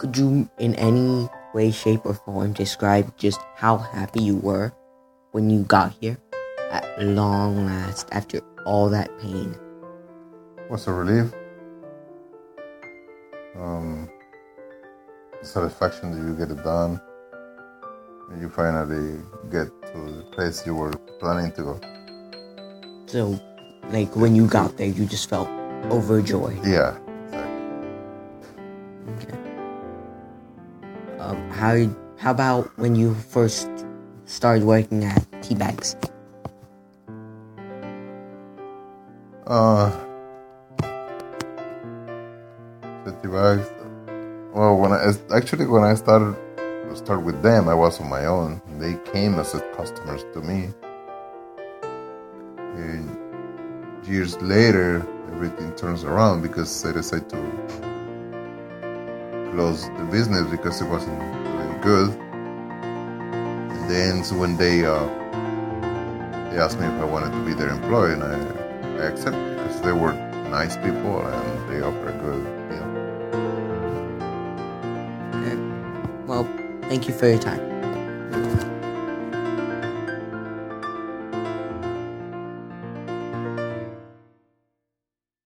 Could you, in any way, shape, or form, describe just how happy you were when you got here at long last after all that pain? Was a relief. Satisfaction that you get it done. And you finally get to the place you were planning to go. So, like, when you got there, you just felt overjoyed. Yeah, exactly. Okay. How about when you first started working at Teabags? 50 bags. Well, when I started with them, I was on my own. They came as customers to me. And years later, everything turns around because I decided to close the business because it wasn't doing good. And then so when they asked me if I wanted to be their employee, and I accepted because they were nice people and they offered a good deal. Okay. Well, thank you for your time.